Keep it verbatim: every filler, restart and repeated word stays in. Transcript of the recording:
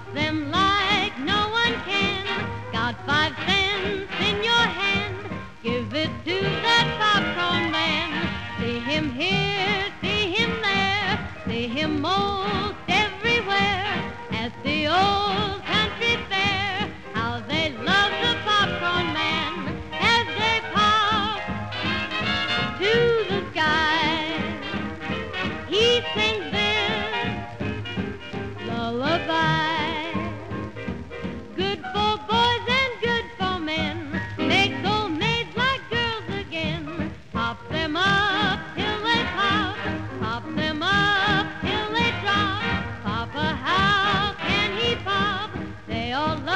them like no one can. Got five cents in your hand, give it to that popcorn man. See him here, see him there, see him most everywhere. At the old country fair, how they love the popcorn man as they pop to the sky. He sings this lullaby, good for boys and good for men, makes old maids like girls again. Pop them up till they pop, pop them up till they drop. Papa, how can he pop? They all love